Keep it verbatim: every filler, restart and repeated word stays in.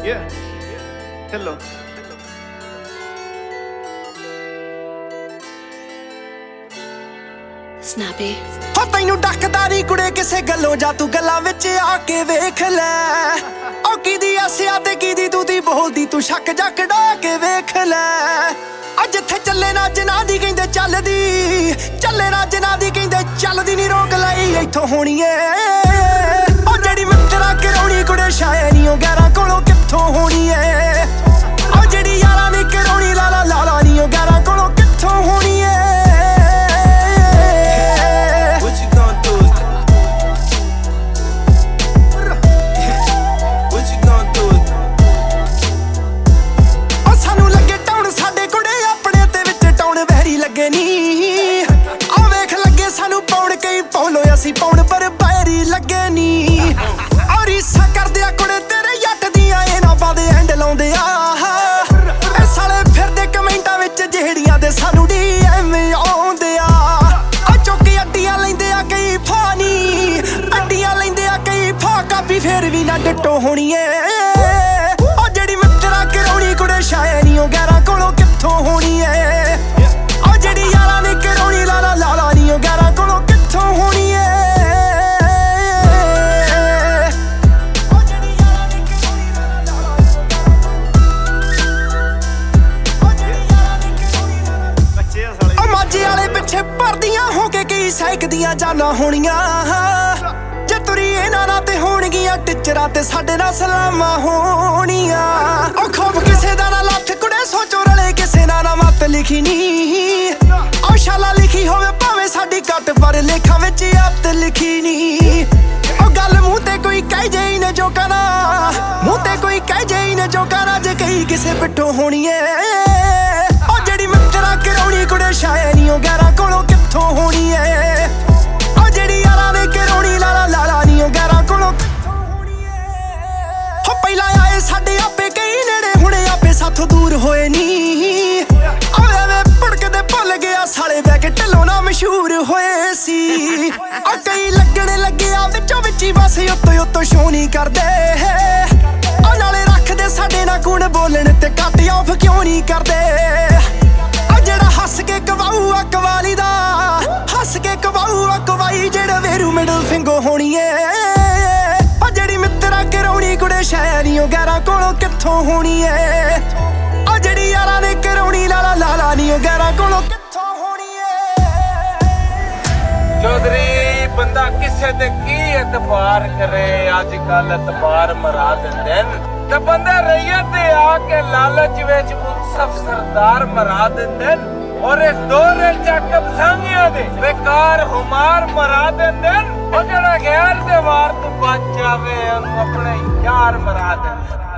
Yeah. Hello. Snappy. ਹੋ ਤੈਨੂੰ ਡੱਕਦਾਰੀ ਕੁੜੇ ਕਿਸੇ ਗੱਲੋਂ ਜਾ ਤੂੰ ਗੱਲਾਂ ਵਿੱਚ ਆ ਕੇ ਵੇਖ ਲੈ ਉਹ ਕਿਦੀ ਆਸਿਆ ਤੇ ਕਿਦੀ ਤੂੰ ਦੀ ਬੋਲਦੀ ਤੂੰ ਸ਼ੱਕ ਜੱਕ ਡਾ ਕੇ ਵੇਖ ਲੈ ਅੱਜ ਜਿੱਥੇ ਚੱਲੇ ਨਾ ਜਨਾ ਦੀ ਕਹਿੰਦੇ ਚੱਲਦੀ ਚੱਲੇ ਨਾ ਜਨਾ ਦੀ ਕਹਿੰਦੇ ਚੱਲਦੀ ਨਹੀਂ ਰੋਕ ਲਈ ਇੱਥੋਂ ਹੋਣੀ ਏ ਉਹ ਜਿਹੜੀ ਮਿੱਤਰਾ ਕਰਾਉਣੀ ਕੁੜੇ ਸ਼ਾਇਰੀ ਉਹ ਗੈਰਾਂ ਕੋਲੋਂ ਕਿੱਥੋਂ ਹੋਣੀ ਏ ਉਹ ਜਿਹੜੀ ਯਾਰਾਂ ਨੇ ਕਰਾਉਣੀ ਲਾਲਾ ਲਾਲਾ ਨਹੀਂ ਉਹ ਗੈਰਾਂ ਕੋਲੋਂ ਕਿੱਥੋਂ ਹੋਣੀ ਏ ਅਸੀਂ ਪਾਉਣ ਪਰ ਬਾਇਰੀ ਲੱਗੇ ਨੀ ਔਰ ਰੀਸਾਂ ਕਰਦੇ ਆ ਕੁੜੇ ਤੇਰੇ ਜੱਟ ਦੀਆਂ ਇਹ ਨਾ ਪਾਦੇ ਐਂਡ ਲਾਉਂਦੇ ਆ ਇਹ ਸਾਲੇ ਫਿਰਦੇ ਕਮੈਂਟਾਂ ਵਿੱਚ ਜਿਹੜੀਆਂ ਦੇ ਸਾਨੂੰ ਡੀ ਐਮ ਆਉਂਦੇ ਆ ਆ ਚੁੱਕ ਅੱਡੀਆਂ ਲੈਂਦੇ ਆ ਕਈ ਫਾਨੀ ਅੱਡੀਆਂ ਲੈਂਦੇ ਆ ਕਈ ਫਾ ਕਾਪੀ ਫੇਰ ਵੀ ਨਾ ਡਿੱਟੋ ਹੋਣੀ ਏ ਉਹ ਜਿਹੜੀ ਮਿੱਤਰਾ ਕਰਾਉਣੀ ਕੁੜੇ ਸ਼ਾਇਰੀ ਉਹ ਗੈਰਾਂ ਕੋਲੋਂ ਕਿੱਥੋਂ ਹੋਣੀ ਏ ਉਹ ਜਿਹੜੀ ਯਾਰਾਂ ਨੇ ਕਰਾਉਣੀ ਲਾਲਾ ਲਾਲਾ ਨਹੀਂ ਉਹ ਗੈਰਾਂ ਕੋਲੋਂ ਕਿੱਥੋਂ ਹੋਣੀ ਏ ਭਰਦੀਆਂ ਹੋ ਕੇ ਕਈ ਸੈਕਦੀਆਂ ਜਾਨਾਂ ਹੋਣੀਆਂ ਜੇ ਤੁਰੀ ਇਹਨਾਂ ਨਾਲ ਤੇ ਹੋਣਗੀਆਂ ਟਿਚਰਾਂ ਤੇ ਸਾਡੇ ਨਾਲ ਸਲਾਮਾਂ ਹੋਣੀਆਂ ਉਹ ਖੋਬ ਕਿਸੇ ਦਾ ਨਾ ਲੱਥ ਕੁੜੇ ਸੋਚੋ ਰਲੇ ਕਿਸੇ ਨਾਲ ਨਾ ਮੱਤ ਲਿਖੀ ਨੀ ਉਹ ਸ਼ਾਲਾ ਲਿਖੀ ਹੋਵੇ ਭਾਵੇਂ ਸਾਡੀ ਘੱਟ ਪਰ ਲੇਖਾਂ ਵਿੱਚ ਅੱਤ ਲਿਖੀ ਨੀ ਉਹ ਗੱਲ ਮੂੰਹ ਤੇ ਕੋਈ ਕਹਿ ਜੇ ਨੇ ਜੋ ਕਰਾਂ ਮੂੰਹ ਤੇ ਕੋਈ ਕਹਿ ਜੇ ਨੇ ਜੋ ਕਰਾਂ ਜੇ ਕਈ ਕਿਸੇ ਪਿੱਠੋਂ ਹੋਣੀ ਏ ਉਹ ਜਿਹੜੀ ਮਿੱਤਰਾ ਕਰਾਉਣੀ ਕੁੜੇ ਸ਼ਾਇਰੀ ਉਹ ਗੈਰਾਂ ਕੋਲੋਂ ਕਿੱਥੋਂ ਹੋਣੀ ਏ ਉਹ ਜਿਹੜੀ ਯਾਰਾਂ ਨੇ ਕਰਾਉਣੀ ਲਾਲਾ ਲਾਲਾ ਨਹੀਂ ਉਹ ਗੈਰਾਂ ਕੋਲੋਂ ਕਿੱਥੋਂ ਹੋਣੀ ਏ ਹੋ ਪਹਿਲਾਂ ਆਏ ਸਾਡੇ ਆਪੇ ਕਈ ਨੇੜੇ ਹੁਣੇ ਆਪੇ ਸਾਥੋਂ ਦੂਰ ਹੋਏ ਨੀ ਆਵੇ ਵੇ ਭੜਕਦੇ ਭੁੱਲ ਗਿਆ ਸਾਲੇ ਬਹਿ ਕੇ ਢਿੱਲੋਂ ਨਾ ਮਸ਼ਹੂਰ ਹੋਏ ਸੀ ਉਹ ਕਈ ਲੱਗਣ ਲੱਗਿਆ ਵਿੱਚੋਂ ਵਿੱਚੀ ਬਸ ਉੱਤੋਂ ਉੱਤੋਂ ਸ਼ੋ ਨਹੀਂ ਕਰਦੇ ਉਹ ਨਾਲੇ ਰੱਖਦੇ ਸਾਡੇ ਨਾਲ ਗੁਣ ਬੋਲਣ ਤੇ ਕੱਟ ਆਫ ਕਿਉਂ ਨਹੀਂ ਕਰਦੇ ਜਿਹੜਾ ਹੱਸ ਕੇ ਕਵਾਊ ਆ ਕਵਾਲੀ ਦਾ ਹੱਸ ਕੇ ਕਵਾਊ ਆ ਕਵਾਈ ਜਿਹੜਾ ਵੇਰੂ ਮਿਡਲ ਫਿੰਗੋ ਹੋਣੀ ਏ ਉਹ ਜਿਹੜੀ ਮਿੱਤਰਾ ਕਰਾਉਣੀ ਕੁੜੇ ਸ਼ਾਇਰੀ ਉਹ ਗੈਰਾਂ ਕੋਲੋਂ ਕਿੱਥੋਂ ਹੋਣੀ ਏ ਉਹ ਜਿਹੜੀ ਯਾਰਾਂ ਨੇ ਕਰਾਉਣੀ ਲਾਲਾ ਲਾਲਾ ਨਹੀਂ ਉਹ ਗੈਰਾਂ ਕੋਲੋਂ ਕਿੱਥੋਂ ਹੋਣੀ ਏ ਚੌਧਰੀ ਬੰਦਾ ਕਿਸੇ ਤੇ ਕੀ ਇਤਬਾਰ ਕਰੇ ਅੱਜ ਕੱਲ ਇਤਬਾਰ ਮਰਾ ਦਿੰਦੇ ਨੇ ਤੇ ਬੰਦੇ ਰਈਅਤ ਤੇ ਆ ਕੇ ਲਾਲਚ ਵਿੱਚ ਮੁਨਸਫ ਸਰਦਾਰ ਮਰਾ ਦਿੰਦੇ ਔਰ ਇਸ ਦੌਰੇ ਚੱਕ ਬਸਾਂਗੀਆਂ ਦੇ ਬੇਕਾਰ ਹੁਮਾਰ ਮਰਾ ਦਿੰਦੇ ਉਹ ਜਿਹੜਾ ਗੈਰ ਦੇ ਵਾਰ ਤੋਂ ਬਚ ਜਾਵੇ ਉਹਨੂੰ ਆਪਣੇ ਯਾਰ ਮਰਾ ਦਿੰਦੇ।